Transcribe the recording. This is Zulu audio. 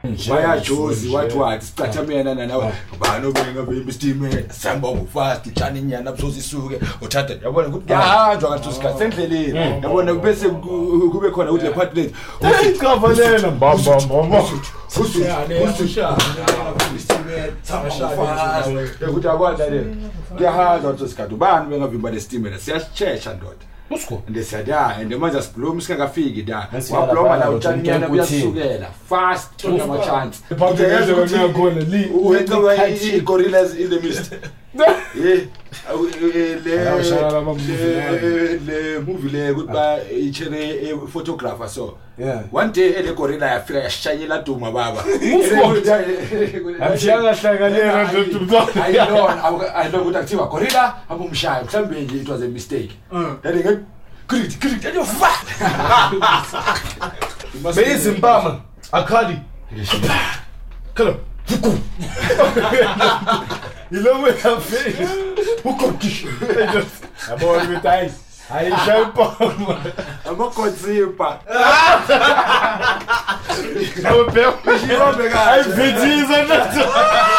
bayajozi wathi wathi sicathamena nawe bani obenga bestimela sihamba ngofast tshani inyana buzozi isuke uthatha yabona ukuthi kuyahanjwa kanti usikhathi sendleleni yabona bese kube khona ukuthi le part late usicavalena mbamba ukuthi akwazi le kuyahanjwa ukuthi usikhathi bani bengavimba lestimela siyashesha ndoda usko ndesiyada and manje siblom sikangafiki da wabloma la utshanyana kuyasukela fast tona ma chance iphakeze kwena khona li uwenza gorillas in the mist le movie le kuba ichere photographer so one day ele gorilla yafika yashanyela duma baba amshanga hlanganela ndodumza I know ukuthi akuthiwa gorilla abumshaya mhlambe nje it was a mistake then Critic, and you're fat. Beyizimpama akhali. Kalo. Ilome cafe. Ukokish. Abo mitai. Ayishayipama. Amakonzipa. Abo peo. Ai vidiza nato.